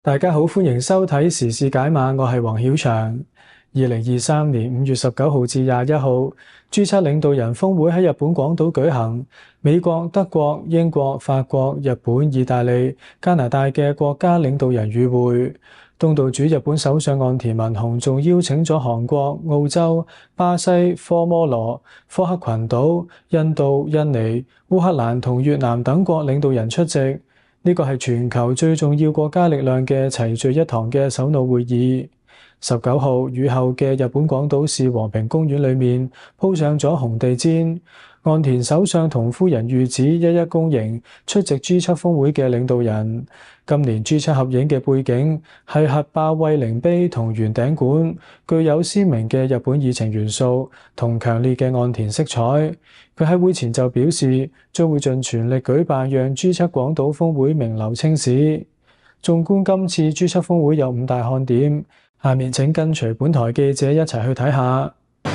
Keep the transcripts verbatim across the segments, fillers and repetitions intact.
大家好，歡迎收睇時事解碼，我係黃曉翔。二零二三年五月十九號至廿一號，G 七領導人峰會喺日本廣島舉行。美國、德國、英國、法國、日本、意大利、加拿大嘅國家領導人與會。東道主日本首相岸田文雄仲邀請咗韓國、澳洲、巴西、科摩羅、科克群島、印度、印尼、烏克蘭同越南等國領導人出席。呢個係全球最重要國家力量嘅齊聚一堂嘅首腦會議。十九號雨後嘅日本廣島市和平公園裏面鋪上咗紅地毯，岸田首相同夫人御子一一恭迎出席 G 七峰會嘅領導人。今年 G 七合影嘅背景係核爆慰靈碑同圓頂館，具有鮮明嘅日本議程元素同強烈嘅岸田色彩。佢喺會前就表示，將會盡全力舉辦讓 G 七廣島峰會名留青史。縱觀今次 G 七峰會有五大看點，下面請跟隨本台記者一齊去睇下。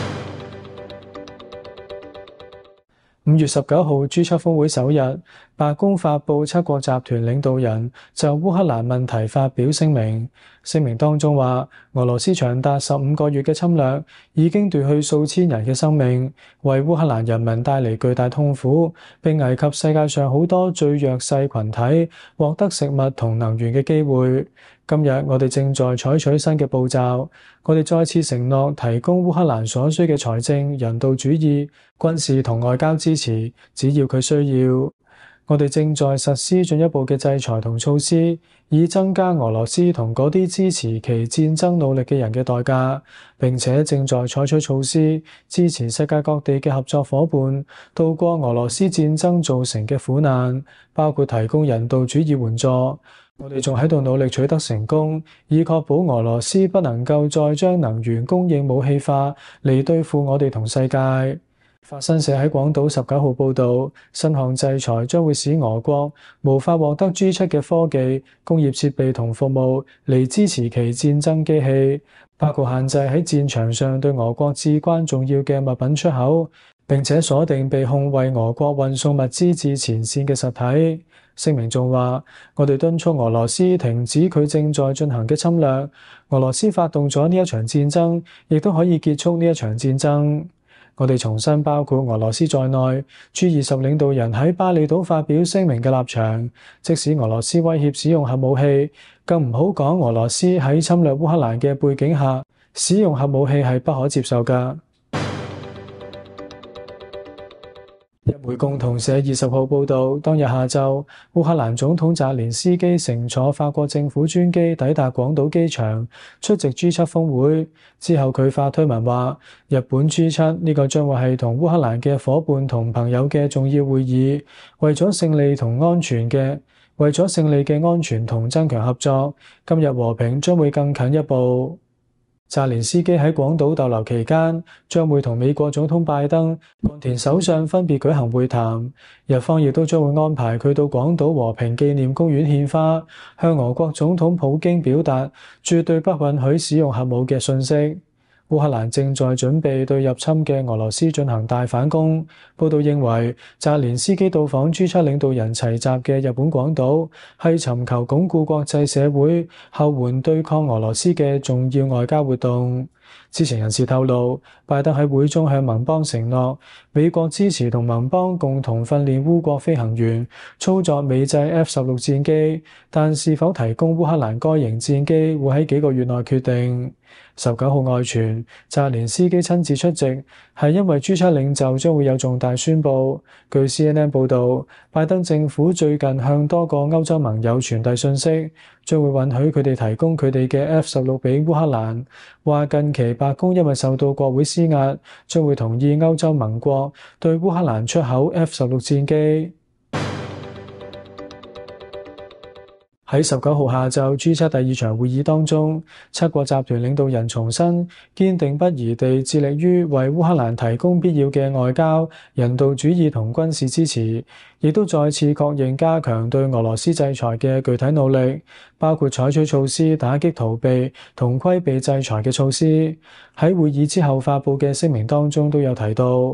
五月十九號 G 七峰會首日，白宮發布七國集團領導人就烏克蘭問題發表聲明。聲明當中話，俄羅斯長達十五個月嘅侵略已經奪去數千人嘅生命，為烏克蘭人民帶嚟巨大痛苦，並危及世界上好多最弱勢群體獲得食物同能源嘅機會。今日我哋正在採取新嘅步驟，我哋再次承諾提供烏克蘭所需嘅財政、人道主義、軍事同外交支持，只要佢需要。我哋正在實施進一步嘅制裁同措施，以增加俄羅斯同嗰啲支持其戰爭努力嘅人嘅代價，並且正在採取措施支持世界各地嘅合作夥伴渡過俄羅斯戰爭造成嘅苦難，包括提供人道主義援助。我哋仲喺度努力取得成功，以確保俄羅斯不能夠再將能源供應武器化嚟對付我哋同世界。法新社喺廣島十九號報導，新項制裁將會使俄國無法獲得 G 七嘅科技、工業設備同服務嚟支持其戰爭機器，包括限制喺戰場上對俄國至關重要嘅物品出口，並且鎖定被控為俄國運送物資至前線嘅實體。聲明仲話，我哋敦促俄羅斯停止佢正在進行嘅侵略。俄羅斯發動咗呢一場戰爭，亦都可以結束呢一場戰爭。我哋重申包括俄羅斯在內 G 二十領導人喺巴厘島發表聲明嘅立場，即使俄羅斯威脅使用核武器，更唔好講俄羅斯喺侵略烏克蘭嘅背景下使用核武器係不可接受㗎。日媒共同社二十號報導，當日下晝，烏克蘭總統澤連斯基乘坐法國政府專機抵達廣島機場，出席 G 七峰會。之後佢發推文話：日本 G 七呢個將會係同烏克蘭嘅伙伴同朋友嘅重要會議，為咗勝利同安全嘅，為咗勝利嘅安全同增強合作，今日和平將會更近一步。澤連斯基喺廣島逗留期間，將會同美國總統拜登、岸田首相分別舉行會談。日方亦都將會安排佢到廣島和平紀念公園獻花，向俄國總統普京表達絕對不允許使用核武嘅訊息。烏克蘭正在準備對入侵嘅俄羅斯進行大反攻。報道認為，澤連斯基到訪 G 七領導人齊集嘅日本廣島，係尋求鞏固國際社會後援對抗俄羅斯嘅重要外交活動。知情人士透露，拜登喺會中向盟邦承諾，美國支持同盟邦共同訓練烏國飛行員操作美製 F 十六戰機，但是否提供烏克蘭該型戰機會喺幾個月內決定。十九號外傳，澤連斯基親自出席，係因為 G 七領袖將會有重大宣佈。據 C N N 報導，拜登政府最近向多個歐洲盟友傳遞信息，將會允許佢哋提供佢哋嘅 F 十六俾烏克蘭。話近期白宮因為受到國會施壓，將會同意歐洲盟國對烏克蘭出口 F 十六戰機。喺十九號下晝 G 七第二場會議當中，七國集團領導人重申堅定不移地致力於為烏克蘭提供必要嘅外交、人道主義同軍事支持，亦都再次確認加強對俄羅斯制裁嘅具體努力，包括採取措施打擊逃避同規避制裁嘅措施。喺會議之後發布嘅聲明當中都有提到。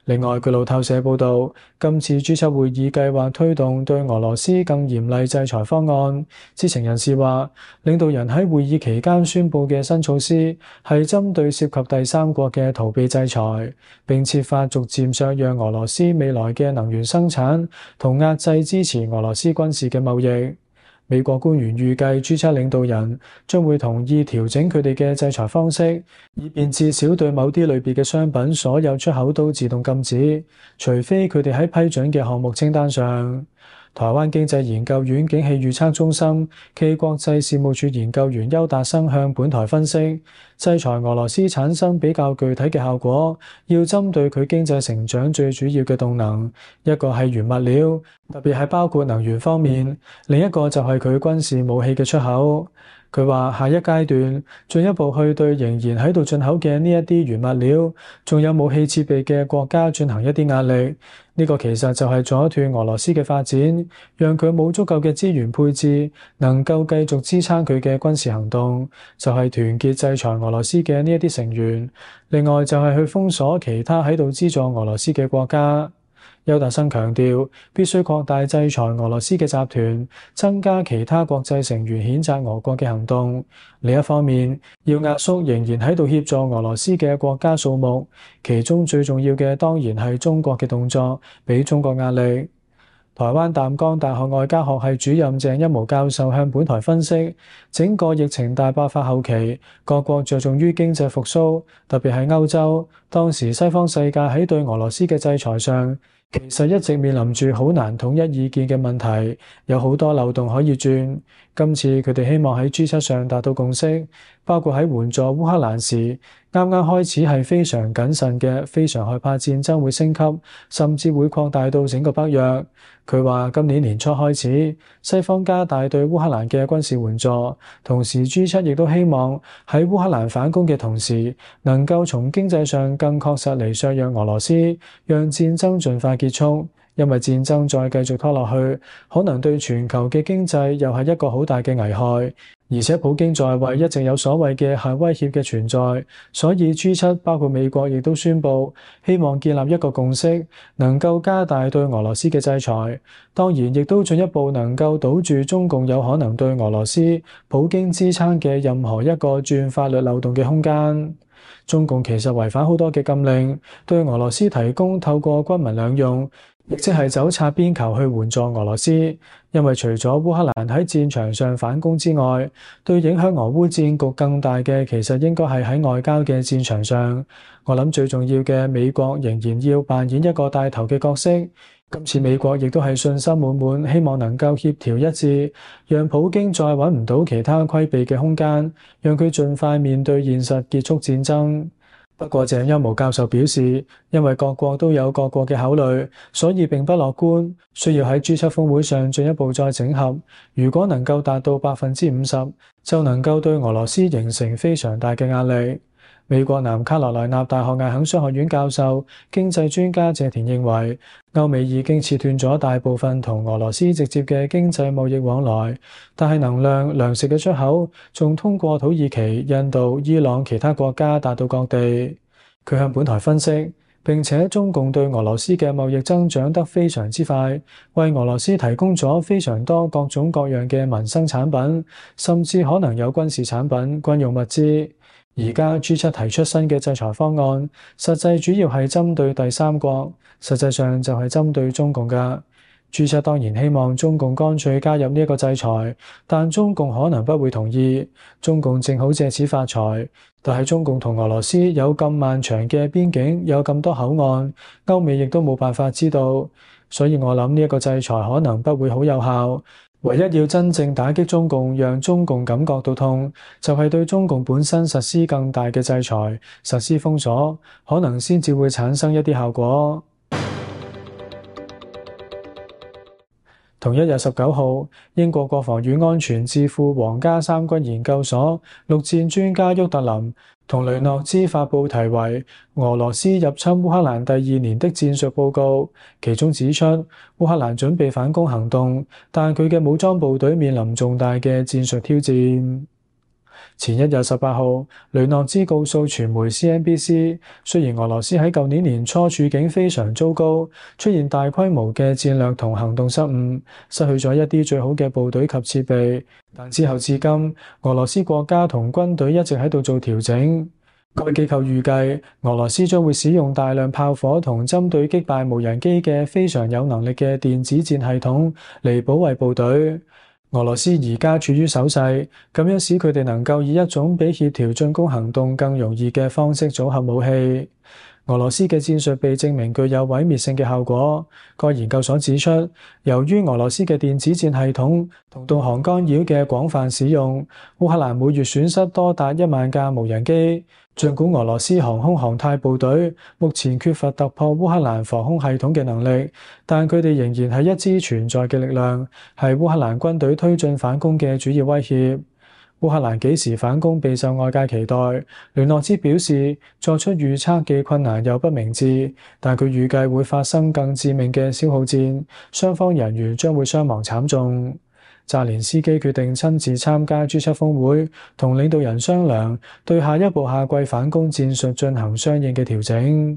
另外，據路透社報導，今次 G 七會議計劃推動對俄羅斯更嚴厲制裁方案。知情人士話，領導人喺會議期間宣布嘅新措施係針對涉及第三國嘅逃避制裁，並設法逐漸削弱俄羅斯未來嘅能源生產同壓制支持俄羅斯軍事嘅貿易。美國官員預計 G 七領導人將會同意調整佢哋嘅制裁方式，以便至少對某啲類別嘅商品所有出口都自動禁止，除非佢哋喺批准嘅項目清單上。台灣經濟研究院景氣預測中心暨國際事務處研究員邱達生向本台分析，制裁俄羅斯產生比較具體嘅效果，要針對佢經濟成長最主要嘅動能，一個係原物料，特別係包括能源方面，另一個就係佢軍事武器嘅出口。佢話下一階段進一步去對仍然喺度進口嘅呢一啲原物料，仲有武器設備嘅國家進行一啲壓力。呢個其實就係阻斷俄羅斯嘅發展，讓佢冇足夠嘅資源配置，能夠繼續支撐佢嘅軍事行動，就係團結制裁俄羅斯嘅呢一啲成員。另外就係去封鎖其他喺度資助俄羅斯嘅國家。邱達生強調，必須擴大制裁俄羅斯嘅集團，增加其他國際成員譴責俄國嘅行動。另一方面，要壓縮仍然喺度協助俄羅斯嘅國家數目，其中最重要嘅當然係中國嘅動作，俾中國壓力。台灣淡江大學外交學系主任鄭一毛教授向本台分析，整個疫情大爆發後期，各國着重於經濟復甦，特別係歐洲。當時西方世界喺對俄羅斯嘅制裁上，其實一直面臨住好難統一意見嘅問題，有好多漏洞可以鑽。今次佢哋希望喺 G 七上達到共識，包括喺援助烏克蘭時，啱啱開始係非常謹慎嘅，非常害怕戰爭會升級，甚至會擴大到整個北約。佢話今年年初開始，西方加大對烏克蘭嘅軍事援助，同時 G 七亦都希望喺烏克蘭反攻嘅同時，能夠從經濟上更確實嚟削弱俄羅斯，讓戰爭盡快結束。因為戰爭再繼續拖落去，可能對全球嘅經濟又係一個好大嘅危害。而且普京在位一直有所謂嘅核威脅嘅存在，所以 G 七包括美國亦都宣布希望建立一個共識，能夠加大對俄羅斯嘅制裁。當然，亦都進一步能夠堵住中共有可能對俄羅斯普京支撐嘅任何一個鑽法律漏洞嘅空間。中共其實違反好多嘅禁令，對俄羅斯提供透過軍民兩用，亦即係走擦邊球去援助俄羅斯。因為除咗烏克蘭喺戰場上反攻之外，對影響俄烏戰局更大嘅，其實應該係喺外交嘅戰場上。我諗最重要嘅，美國仍然要扮演一個帶頭嘅角色。今次美國亦都係信心滿滿，希望能夠協調一致，讓普京再揾唔到其他規避嘅空間，讓佢盡快面對現實，結束戰爭。不過鄭一毛教授表示，因為各國都有各國嘅考慮，所以並不樂觀，需要喺 G 七峰會上進一步再整合。如果能夠達到百分之五十，就能夠對俄羅斯形成非常大嘅壓力。美國南卡羅來納大學艾肯商學院教授、經濟專家謝田認為，歐美已經切斷咗大部分同俄羅斯直接嘅經濟貿易往來，但係能量、糧食嘅出口仲通過土耳其、印度、伊朗其他國家達到各地。佢向本台分析，並且中共對俄羅斯嘅貿易增長得非常之快，為俄羅斯提供咗非常多各種各樣嘅民生產品，甚至可能有軍事產品、軍用物資。而家 G 七提出新嘅制裁方案，實際主要係針對第三國，實際上就係針對中共㗎。G 七當然希望中共乾脆加入呢一個制裁，但中共可能不會同意。中共正好借此發財，但係中共同俄羅斯有咁漫長嘅邊境，有咁多口岸，歐美亦都冇辦法知道。所以我諗呢一個制裁可能不會好有效。唯一要真正打擊中共，讓中共感覺到痛，就係對中共本身實施更大嘅制裁，實施封鎖，可能先至會產生一啲效果。同一日十九號，英國國防與安全智庫皇家三軍研究所陸戰專家沃特林同雷諾茲發布題為《俄羅斯入侵烏克蘭第二年的戰術報告》，其中指出烏克蘭準備反攻行動，但佢嘅武裝部隊面臨重大嘅戰術挑戰。 前一日十八號，雷諾茲告訴傳媒 C N B C， 雖然俄羅斯喺舊年年初處境非常糟糕，出現大規模嘅戰略同行動失誤，失去咗一啲最好嘅部隊及設備，但之後至今，俄羅斯國家同軍隊一直喺度做調整。該機構預計，俄羅斯將會使用大量炮火同針對擊敗無人機嘅非常有能力嘅電子戰系統嚟保衛部隊。俄羅斯而家處於守勢，咁樣使佢哋能夠以一種比協調進攻行動更容易嘅方式組合武器。俄羅斯嘅戰術被證明具有毀滅性嘅效果。該研究所指出，由於俄羅斯嘅電子戰系統同導航干擾嘅廣泛使用，烏克蘭每月損失多達一萬架無人機。儘管俄羅斯航空航太部隊目前缺乏突破烏克蘭防空系統嘅能力，但佢哋仍然係一支存在嘅力量，係烏克蘭軍隊推進反攻嘅主要威脅。烏克蘭幾時反攻備受外界期待。雷諾茲表示，作出預測既困難又不明智，但佢預計會發生更致命嘅消耗戰，雙方人員將會傷亡慘重。澤連斯基決定親自參加 G 七峰會，同領導人商量對下一步夏季反攻戰術進行相應嘅調整。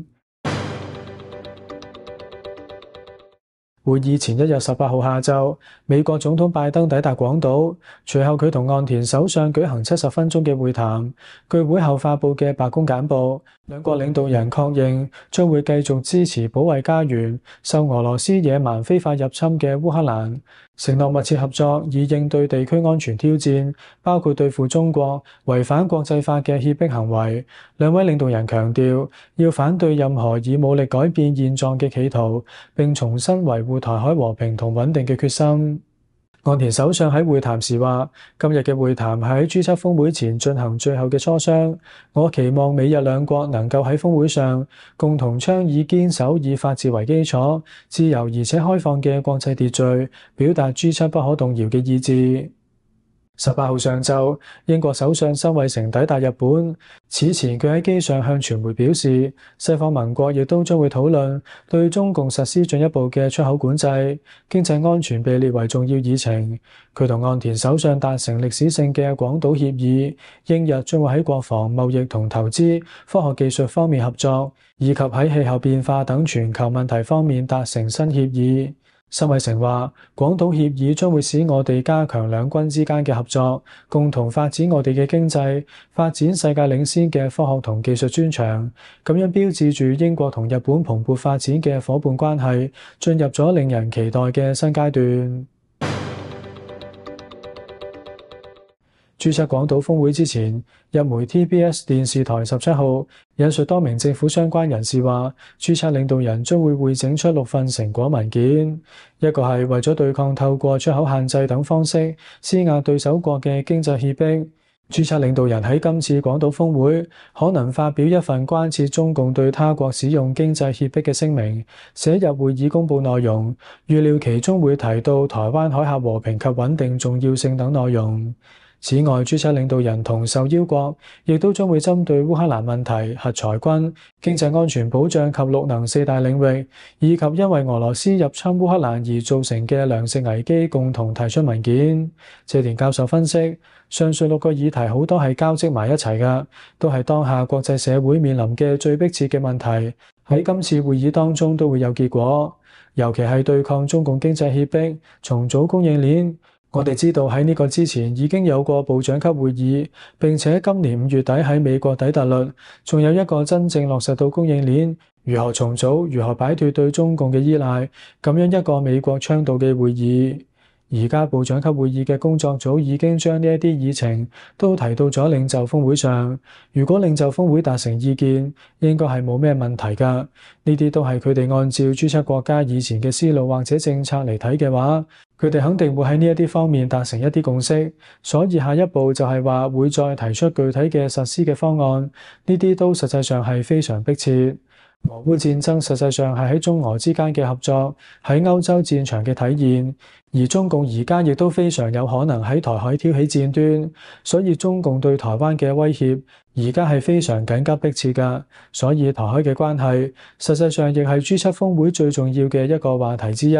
會議前一日十八號下晝，美國總統拜登抵達廣島，隨後佢同岸田首相舉行七十分鐘嘅會談。據會後發佈嘅白宮簡報，兩國領導人確認將會繼續支持保衛家園、受俄羅斯野蠻非法入侵嘅烏克蘭，承諾密切合作以應對地區安全挑戰，包括對付中國違反國際法嘅脅迫行為。兩位領導人強調，要反對任何以武力改變現狀嘅企圖，並重新維護台海和平同穩定嘅決心。岸田首相喺會談時話，今日嘅會談喺 G 七峰會前進行最後嘅磋商。我期望美日兩國能夠喺峰會上共同倡議堅守以法治為基礎、自由而且開放嘅國際秩序，表達 G 七不可動搖嘅意志。十八號上晝，英國首相辛偉誠抵達日本。此前佢喺機上向傳媒表示，西方盟國亦都將會討論對中共實施進一步嘅出口管制，經濟安全被列為重要議程。佢同岸田首相達成歷史性嘅廣島協議，英日將會喺國防、貿易同投資、科學技術方面合作，以及喺氣候變化等全球問題方面達成新協議。辛偉誠話，廣島協議將會使我哋加強兩軍之間嘅合作，共同發展我哋嘅經濟，發展世界領先嘅科學同技術專長，咁樣標誌住英國同日本蓬勃發展嘅夥伴關係進入咗令人期待嘅新階段。G 七廣島峰會之前，日媒 T B S 電視台十七號引述多名政府相關人士話 ，G 七領導人將會匯整出六份成果文件，一個係為咗對抗透過出口限制等方式施壓對手國嘅經濟脅迫。G 七領導人喺今次廣島峰會可能發表一份關切中共對他國使用經濟脅迫嘅聲明，寫入會議公佈內容，預料其中會提到台灣海峽和平及穩定重要性等內容。此外 ，G 七領導人同受邀國亦都將會針對烏克蘭問題、核裁軍、經濟安全保障及綠能四大領域，以及因為俄羅斯入侵烏克蘭而造成嘅糧食危機，共同提出文件。謝田教授分析，上述六個議題好多係交織埋一齊㗎，都係當下國際社會面臨嘅最迫切嘅問題，喺今次會議當中都會有結果，尤其係對抗中共經濟脅迫、重組供應鏈。我哋知道喺呢個之前已經有過部長級會議，並且今年五月底喺美國底特律，仲有一個真正落實到供應鏈如何重組、如何擺脫對中共嘅依賴，咁樣一個美國倡導嘅會議。而家部長級會議嘅工作組已經將呢一啲議程都提到咗領袖峰會上。如果領袖峰會達成意見，應該係冇咩問題㗎。呢啲都係佢哋按照 G 七國家以前嘅思路或者政策嚟睇嘅話，佢哋肯定會喺呢一啲方面達成一啲共識。所以下一步就係話會再提出具體嘅實施嘅方案。呢啲都實際上係非常迫切。俄烏戰爭實際上係喺中俄之間嘅合作，喺歐洲戰場嘅體現，而中共而家亦都非常有可能喺台海挑起戰端，所以中共對台灣嘅威脅而家係非常緊急迫切㗎，所以台海嘅關係實際上亦係 G 七峰會最重要嘅一個話題之一。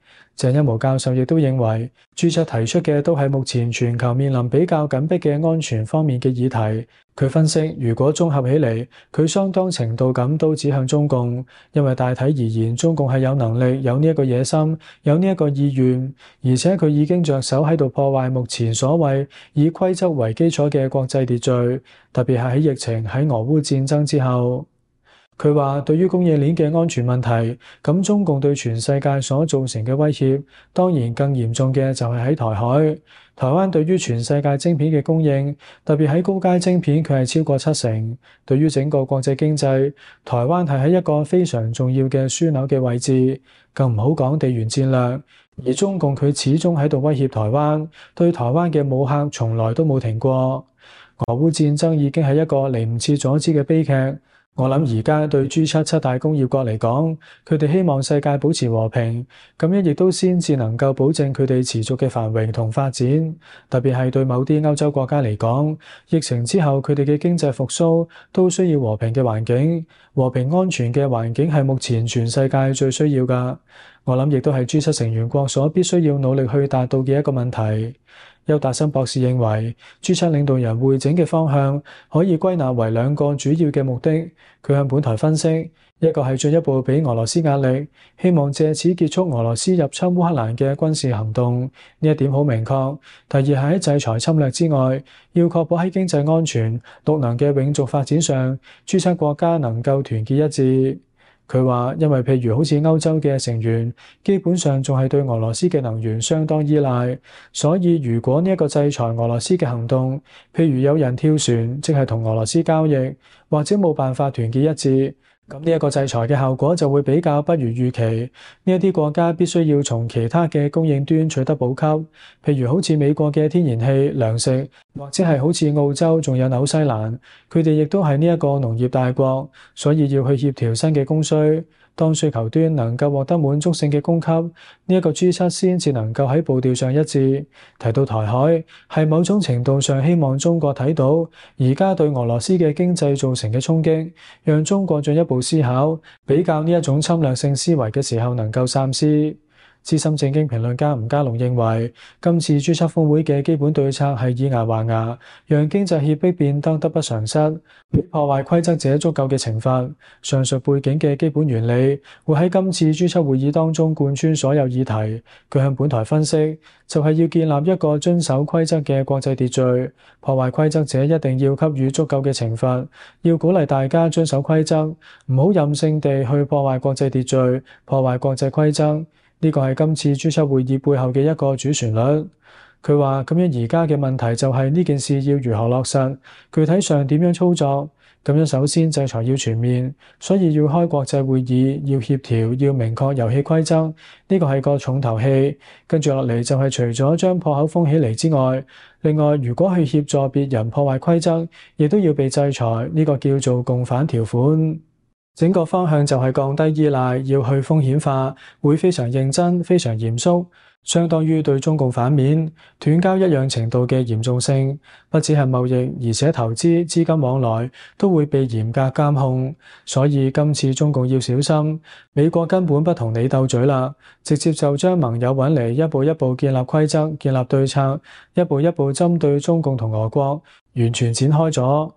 鄭一毛教授亦都認為，G 七提出嘅都係目前全球面臨比較緊迫嘅安全方面嘅議題。佢分析，如果綜合起嚟，佢相當程度咁都指向中共，因為大體而言，中共係有能力、有呢一個野心、有呢一個意願，而且佢已經着手喺度破壞目前所謂以規則為基礎嘅國際秩序，特別係喺疫情、喺俄烏戰爭之後。佢話：對於供應鏈嘅安全問題，咁中共對全世界所造成嘅威脅，當然更嚴重嘅就係喺台海。台灣對於全世界晶片嘅供應，特別喺高階晶片，佢係超過七成。對於整個國際經濟，台灣係喺一個非常重要嘅樞紐嘅位置，更唔好講地緣戰略。而中共佢始終喺度威脅台灣，對台灣嘅武嚇從來都冇停過。俄烏戰爭已經係一個嚟唔切阻止嘅悲劇。我諗而家對 G 七 七大工業國嚟講，佢哋希望世界保持和平，咁樣亦都先至能夠保證佢哋持續嘅繁榮同發展。特別係對某啲歐洲國家嚟講，疫情之後佢哋嘅經濟復甦都需要和平嘅環境，和平安全嘅環境係目前全世界最需要㗎。我諗亦都係 G 七 成員國所必須要努力去達到嘅一個問題。邱達森博士認為 G 七 領導人會整嘅方向可以歸納為兩個主要嘅目的。佢向本台分析，一個係進一步俾俄羅斯壓力，希望借此結束俄羅斯入侵烏克蘭嘅軍事行動，呢一點好明確。第二係喺制裁侵略之外，要確保喺經濟安全、綠能嘅永續發展上 ，G 七 國家能夠團結一致。佢話，因為譬如好似歐洲嘅成員，基本上仲係對俄羅斯嘅能源相當依賴，所以如果呢一個制裁俄羅斯嘅行動，譬如有人跳船，即係同俄羅斯交易，或者冇辦法團結一致，咁呢一個制裁嘅效果就會比較不如預期。呢一啲國家必須要從其他嘅供應端取得補給，譬如好似美國嘅天然氣、糧食，或者係好似澳洲仲有紐西蘭，佢哋亦都係呢一個農業大國，所以要去協調新嘅供需。當需求端能夠獲得滿足性嘅供給，呢、這、一個 G 七 先至能夠喺步調上一致。提到台海，係某種程度上希望中國睇到而家對俄羅斯嘅經濟造成嘅衝擊，讓中國進一步思考比較呢一種侵略性思維嘅時候能夠三思。資深政經評論家吳家龍認為，今次 G 七 峰會嘅基本對策係以牙還牙，讓經濟脅迫變得得不償失，俾破壞規則者足夠嘅懲罰。上述背景嘅基本原理會喺今次 G 七 會議當中貫穿所有議題。佢向本台分析，就係要建立一個遵守規則嘅國際秩序，破壞規則者一定要給予足夠嘅懲罰，要鼓勵大家遵守規則，唔好任性地去破壞國際秩序，破壞國際規則。呢個係今次 G 七 會議背後嘅一個主旋律。佢話咁樣而家嘅問題就係呢件事要如何落實，具體上點樣操作。咁樣首先制裁要全面，所以要開國際會議，要協調，要明確遊戲規則。呢個係個重頭戲。跟住落嚟就係除咗將破口封起嚟之外，另外如果去協助別人破壞規則，亦都要被制裁。呢個叫做共犯條款。整個方向就係降低依賴，要去風險化，會非常認真、非常嚴肅，相當於對中共反面，斷交一樣程度嘅嚴重性。不只係貿易，而且投資、資金往來都會被嚴格監控。所以今次中共要小心，美國根本不同你鬥嘴啦，直接就將盟友揾嚟，一步一步建立規則、建立對策，一步一步針對中共同俄國，完全展開咗。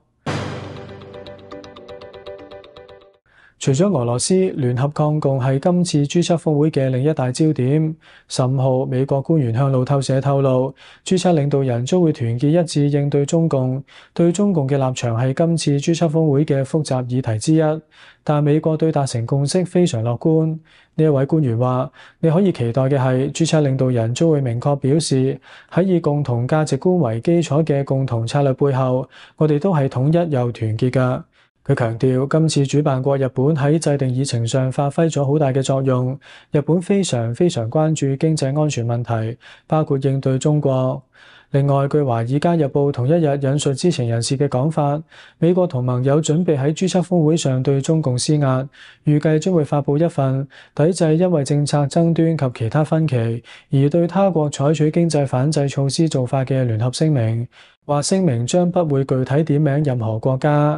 除咗俄羅斯，聯合抗共係今次 G 七 峰會嘅另一大焦點。十五號，美國官員向路透社透露 ，G 七 領導人將會團結一致應對中共。對中共嘅立場係今次 G 七 峰會嘅複雜議題之一，但美國對達成共識非常樂觀。呢一位官員話：你可以期待嘅係 G 七 領導人將會明確表示，喺以共同價值觀為基礎嘅共同策略背後，我哋都係統一又團結㗎。佢強調，今次主辦國日本喺制定議程上發揮咗好大嘅作用。日本非常非常關注經濟安全問題，包括應對中國。另外，據《華爾街日報》同一日引述知情人士嘅講法，美國同盟友準備喺 G 七 峰會上對中共施壓，預計將會發布一份抵制因為政策爭端及其他分歧而對他國採取經濟反制措施做法嘅聯合聲明，話聲明將不會具體點名任何國家。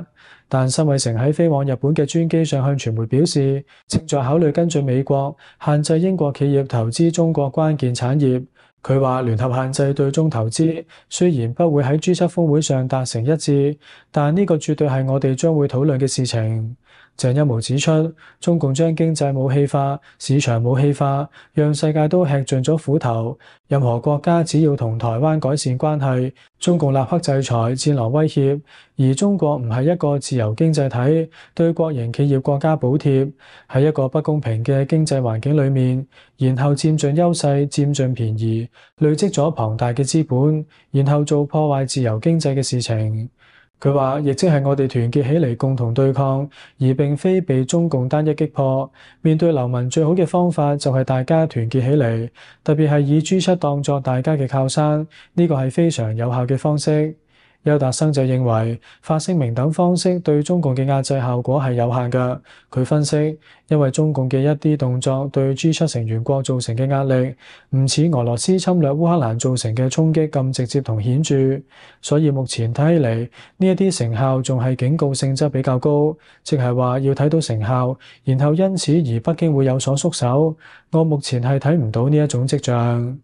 但辛偉誠喺飛往日本嘅專機上向傳媒表示，正在考慮跟進美國限制英國企業投資中國關鍵產業。佢話聯合限制對中投資雖然不會喺 G 七 峰會上達成一致，但呢個絕對係我哋將會討論嘅事情。鄭一模指出，中共將經濟武器化、市場武器化，讓世界都吃盡咗苦頭。任何國家只要同台灣改善關係，中共立刻制裁、戰狼威脅。而中國唔係一個自由經濟體，對國營企業國家補貼，喺一個不公平嘅經濟環境裡面，然後佔盡優勢、佔盡便宜，累積咗龐大嘅資本，然後做破壞自由經濟嘅事情。佢話，亦即係我哋團結起嚟共同對抗，而並非被中共單一擊破。面對流民最好嘅方法就係大家團結起嚟，特別係以 G 七當作大家嘅靠山，呢個係非常有效嘅方式。邱達生就認為發聲明等方式對中共嘅壓制效果係有限嘅。佢分析，因為中共嘅一啲動作對 G 七 成員國造成嘅壓力唔似俄羅斯侵略烏克蘭造成嘅衝擊咁直接同顯著，所以目前睇起嚟呢一啲成效仲係警告性質比較高，即係話要睇到成效，然後因此而北京會有所縮手。我目前係睇唔到呢一種跡象。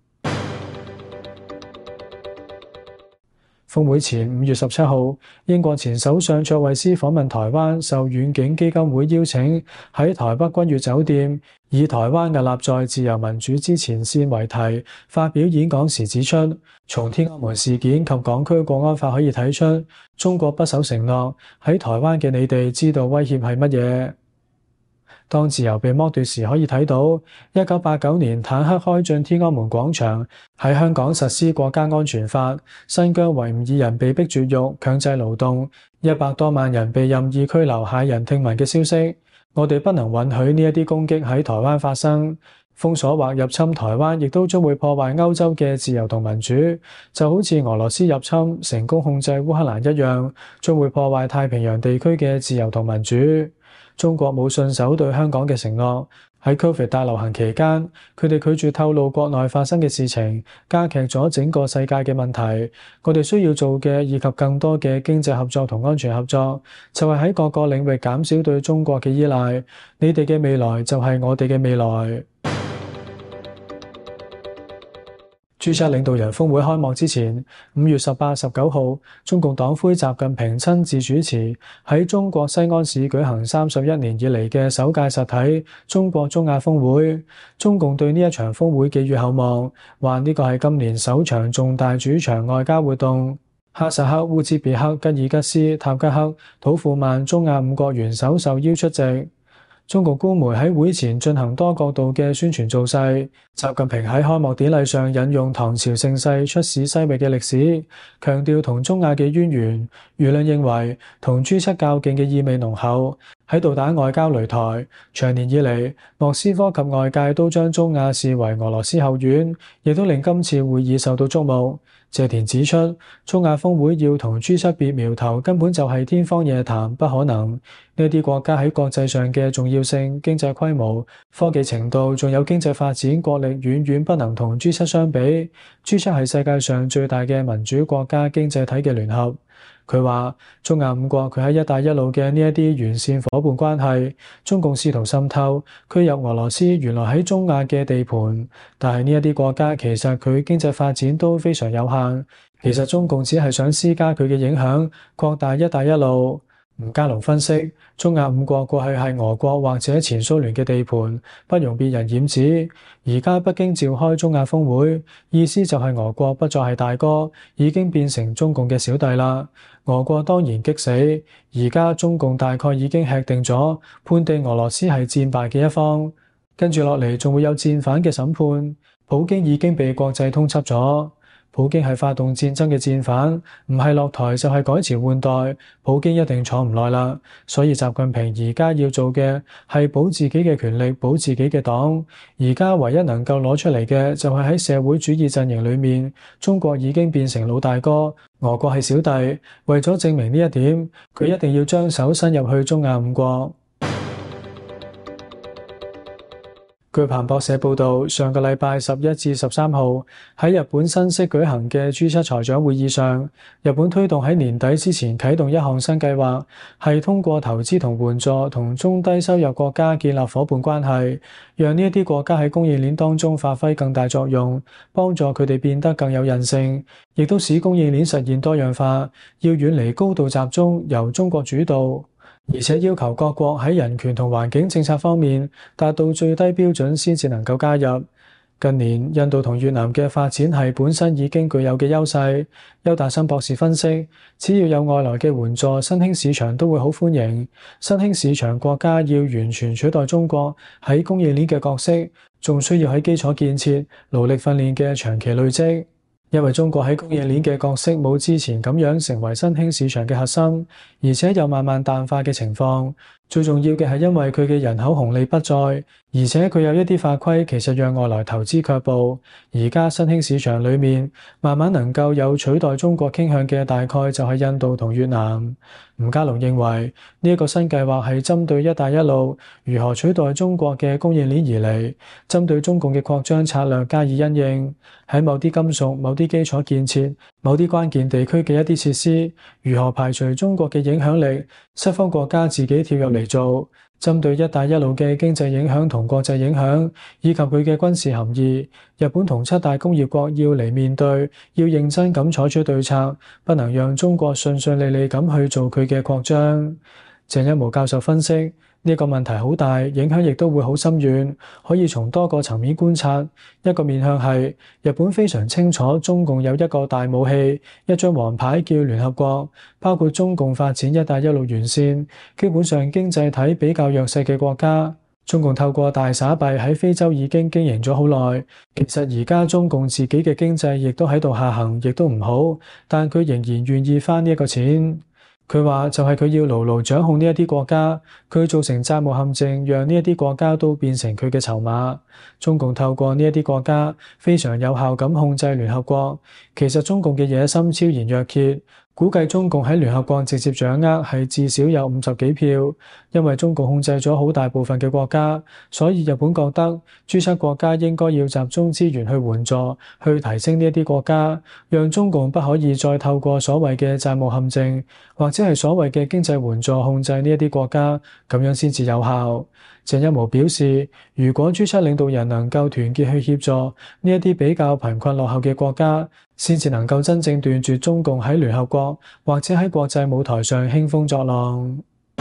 峰會前五月十七號，英國前首相卓慧思訪問台灣，受遠景基金會邀請，喺台北君悅酒店以台灣屹立在自由民主之前線為題發表演講時指出，從天安門事件及港區國安法可以睇出，中國不守承諾，喺台灣嘅你哋知道威脅係乜嘢。當自由被剝奪時，可以睇到一九八九年坦克開進天安門廣場，喺香港實施國家安全法，新疆維吾爾人被逼絕育、強制勞動，一百多萬人被任意拘留、駭人聽聞嘅消息。我哋不能允許呢一啲攻擊喺台灣發生，封鎖或入侵台灣，亦都將會破壞歐洲嘅自由同民主，就好似俄羅斯入侵成功控制烏克蘭一樣，將會破壞太平洋地區嘅自由同民主。中國冇信守對香港嘅承諾，喺 Covid 大流行期間，佢哋拒絕透露國內發生嘅事情，加劇咗整個世界嘅問題。我哋需要做嘅以及更多嘅經濟合作同安全合作，就係喺各個領域減少對中國嘅依賴。你哋嘅未來就係我哋嘅未來。G 七領導人峰會開幕之前，五月十八、十九號，中共黨魁習近平親自主持喺中國西安市舉行三十一年以嚟嘅首屆實體中國中亞峰會。中共對呢一場峰會寄予厚望，話呢個係今年首場重大主場外交活動。哈薩克、烏茲別克、吉爾吉斯、塔吉克、土庫曼中亞五國元首受邀出席。中國官媒喺會前進行多角度嘅宣傳造勢。習近平喺開幕典禮上引用唐朝盛世出使西域嘅歷史，強調同中亞嘅淵源。輿論認為同 G 七較勁嘅意味濃厚，喺度打外交擂台。長年以嚟，莫斯科及外界都將中亞視為俄羅斯後院，亦都令今次會議受到矚目。謝田指出，中亞峰會要同 G 七別苗頭，根本就係天方夜譚，不可能。呢啲國家喺國際上嘅重要性、經濟規模、科技程度，仲有經濟發展國力，遠遠不能同 G 七相比。G 七係世界上最大嘅民主國家經濟體嘅聯合。佢話中亞五國佢喺一帶一路嘅呢一啲完善夥伴關係，中共試圖滲透驅入俄羅斯原來喺中亞嘅地盤，但係呢一啲國家其實佢經濟發展都非常有限。其實中共只係想施加佢嘅影響，擴大一帶一路。吳家龍分析，中亞五國過去係俄國或者前蘇聯嘅地盤，不容別人染指。而家北京召開中亞峰會，意思就係俄國不再係大哥，已經變成中共嘅小弟啦。俄國當然激死，而家中共大概已經吃定咗，判定俄羅斯係戰敗嘅一方。跟住落嚟仲會有戰犯嘅審判，普京已經被國際通緝咗。普京係發動戰爭嘅戰犯，唔係落台就係改朝換代，普京一定坐唔耐啦。所以習近平而家要做嘅係保自己嘅權力，保自己嘅黨。而家唯一能夠攞出嚟嘅就係喺社會主義陣營裏面，中國已經變成老大哥，俄國係小弟。為咗證明呢一點，佢一定要將手伸入去中亞五國。 據彭博社報導，上個禮拜十一至十三號喺日本新潟舉行嘅 G 七財長會議上，日本推動喺年底之前啟動一項新計劃，係通過投資同援助同中低收入國家建立夥伴關係，讓呢一啲國家喺供應鏈當中發揮更大作用，幫助佢哋變得更有韌性，亦都使供應鏈實現多樣化，要遠離高度集中，由中國主導。而且要求各國喺人權同環境政策方面達到最低標準先至能夠加入。近年，印度同越南嘅發展係本身已經具有嘅優勢。邱達森博士分析，只要有外來嘅援助，新興市場都會好歡迎。新興市場國家要完全取代中國喺供應鏈嘅角色，仲需要喺基礎建設、勞力訓練嘅長期累積。因為中國喺供應鏈嘅角色冇之前咁樣成為新興市場嘅核心，而且有慢慢淡化嘅情況。最重要嘅係因為佢嘅人口紅利不再，而且佢有一啲法規其實讓外來投資卻步。而家新興市場裏面慢慢能夠有取代中國傾向嘅，大概就係印度同越南。吳家龍認為呢一個新計劃係針對一帶一路如何取代中國嘅供應鏈而嚟，針對中共嘅擴張策略加以因應，喺某啲金屬、某啲基礎建設、某啲關鍵地區嘅一啲設施，如何排除中國嘅影響力，西方國家自己跳入嚟做。針對一帶一路嘅經濟影響同國際影響，以及佢嘅軍事含義，日本同七大工業國要嚟面對，要認真咁採取對策，不能讓中國順順利利咁去做佢嘅擴張。鄭一毛教授分析，呢個問題好大，影響亦都會好深遠，可以從多個層面觀察。一個面向係日本非常清楚中共有一個大武器，一張王牌叫聯合國，包括中共發展一帶一路沿線，基本上經濟體比較弱勢嘅國家。中共透過大撒幣喺非洲已經經營咗好耐，其實而家中共自己嘅經濟亦都喺度下行，亦都唔好，但佢仍然願意花呢一個錢。佢話就係佢要牢牢掌控呢一啲國家，佢造成債務陷阱，讓呢一啲國家都變成佢嘅籌碼。中共透過呢一啲國家非常有效咁控制聯合國。其實中共嘅野心超然若揭，估計中共喺聯合國直接掌握係至少有五十幾票。因為中共控制咗好大部分嘅國家，所以日本覺得 G 七國家應該要集中資源去援助，去提升呢一啲國家，讓中共不可以再透過所謂嘅債務陷阱，或者係所謂嘅經濟援助控制呢一啲國家，咁樣先至有效。鄭一毛表示，如果 G 七領導人能夠團結去協助呢一啲比較貧困落後嘅國家，先至能夠真正斷絕中共喺聯合國或者喺國際舞台上興風作浪。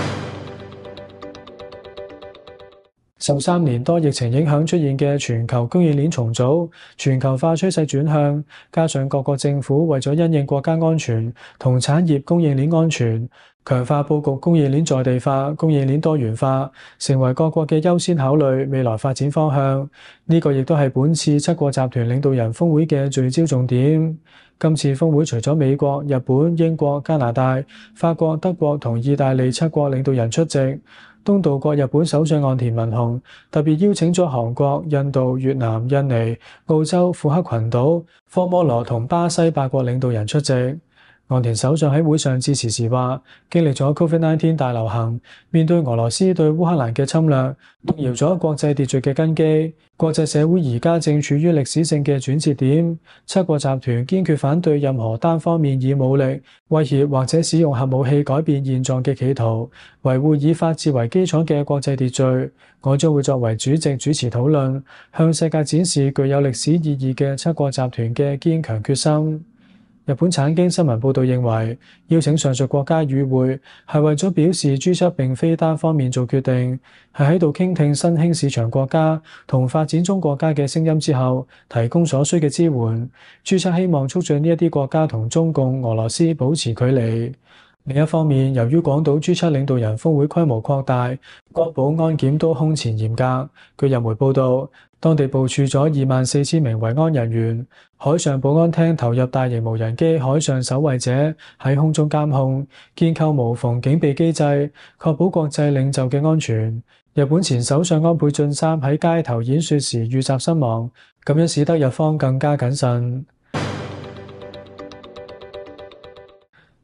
受三年多疫情影響出現嘅全球供應鏈重組、全球化趨勢轉向，加上各國政府為咗因應國家安全同產業供應鏈安全，強化佈局供應鏈在地化、供應鏈多元化，成為各國嘅優先考慮未來發展方向。呢、這個亦都係本次七國集團領導人峰會嘅聚焦重點。今次峰會除咗美國、日本、英國、加拿大、法國、德國同意大利七國領導人出席。東道國日本首相岸田文雄特別邀請咗韓國、印度、越南、印尼、澳洲、庫克群島、科摩羅同巴西八國領導人出席。岸田首相喺會上致辭時話，經歷咗 COVID 十九 大流行，面對俄羅斯對烏克蘭嘅侵略，動搖咗國際秩序嘅根基。國際社會而家正處於歷史性嘅轉折點，七國集團堅決反對任何單方面以武力威脅或者使用核武器改變現狀嘅企圖，維護以法治為基礎嘅國際秩序。我將會作為主席主持討論，向世界展示具有歷史意義嘅七國集團嘅堅強決心。日本產經新聞報導認為，邀請上述國家與會係為咗表示 G 七並非單方面做決定，係喺度傾聽新興市場國家同發展中國家嘅聲音之後，提供所需嘅支援。G 七希望促進呢一啲國家同中共、俄羅斯保持距離。另一方面，由於廣島 G 七領導人峰會規模擴大，國保安檢都空前嚴格。據日媒報導，當地部署咗二萬四千名維安人員，海上保安廳投入大型無人機海上守衛者喺空中監控，建構無縫警備機制，確保國際領袖嘅安全。日本前首相安倍晉三喺街頭演說時遇襲身亡，咁樣使得日方更加謹慎。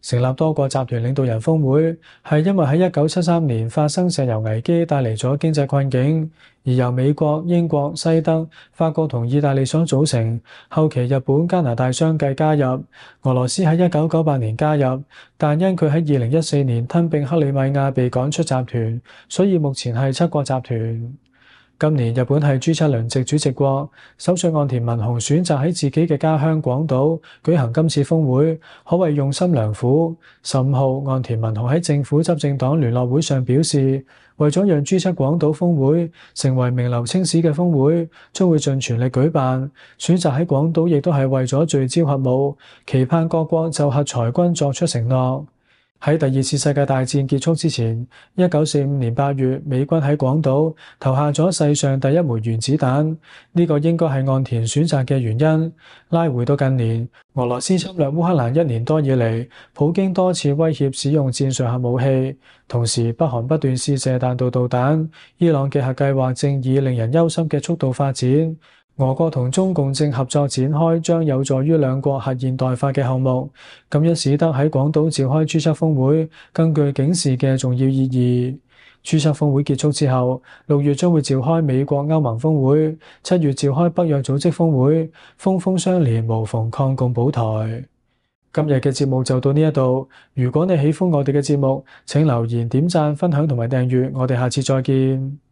成立多國集團領導人峰會，係因為喺一九七三年發生石油危機帶嚟咗經濟困境，而由美國、英國、西德、法國同意大利所組成，後期日本、加拿大相繼加入。俄羅斯喺一九九八年加入，但因佢喺二零一四年吞併克里米亞被趕出集團，所以目前係七國集團。今年日本係 G 七輪值主席國，首相岸田文雄選擇喺自己嘅家鄉廣島舉行今次峰會，可謂用心良苦。十五號，岸田文雄喺政府執政黨聯絡會上表示，為咗讓 G 七廣島峰會成為名留青史嘅峰會，將會盡全力舉辦。選擇喺廣島亦都係為咗聚焦核武，期盼各國就核裁軍作出承諾。喺第二次世界大戰結束之前，一九四五年八月，美軍喺廣島投下咗世上第一枚原子彈，呢個應該係岸田選擇嘅原因。拉回到近年，俄羅斯侵略烏克蘭一年多以嚟，普京多次威脅使用戰術核武器，同時北韓不斷試射彈道導彈，伊朗嘅核計劃正以令人憂心嘅速度發展。俄國同中共正合作展開將有助於兩國核現代化嘅項目，咁樣使得喺廣島召開 G 七峰會更具警示嘅重要意義。G 七峰會結束之後，六月將會召開美國歐盟峰會，七月召開北約組織峰會，峰峰相連，無縫抗共保台。今日嘅節目就到呢一度，如果你喜歡我哋嘅節目，請留言、點讚、分享同埋訂閱，我哋下次再見。